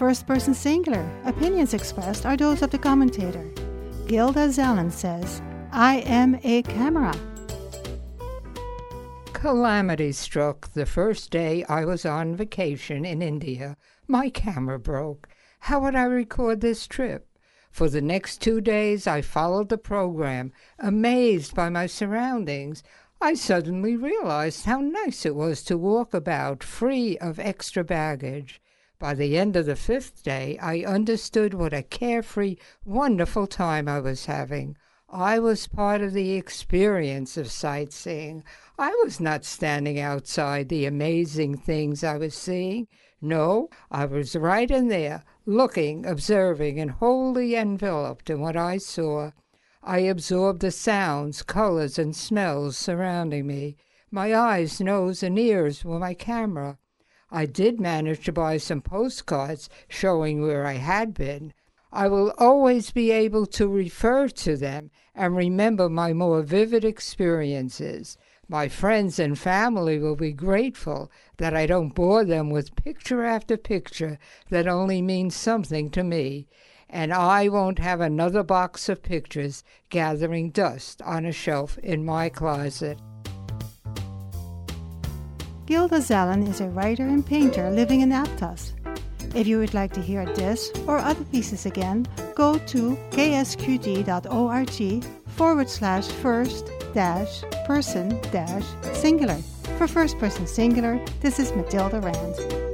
First person singular, opinions expressed are those of the commentator. Gilda Zellen says, I am a camera. Calamity struck the first day I was on vacation in India. My camera broke. How would I record this trip? For the next 2 days I followed the program, amazed by my surroundings. I suddenly realized how nice it was to walk about free of extra baggage. By the end of the 5th day, I understood what a carefree, wonderful time I was having. I was part of the experience of sightseeing. I was not standing outside the amazing things I was seeing. No, I was right in there, looking, observing, and wholly enveloped in what I saw. I absorbed the sounds, colors, and smells surrounding me. My eyes, nose, and ears were my camera. I did manage to buy some postcards showing where I had been. I will always be able to refer to them and remember my more vivid experiences. My friends and family will be grateful that I don't bore them with picture after picture that only means something to me, and I won't have another box of pictures gathering dust on a shelf in my closet. Gilda Zellen is a writer and painter living in Aptos. If you would like to hear this or other pieces again, go to ksqd.org/first-person-singular. For First Person Singular, this is Matilda Rand.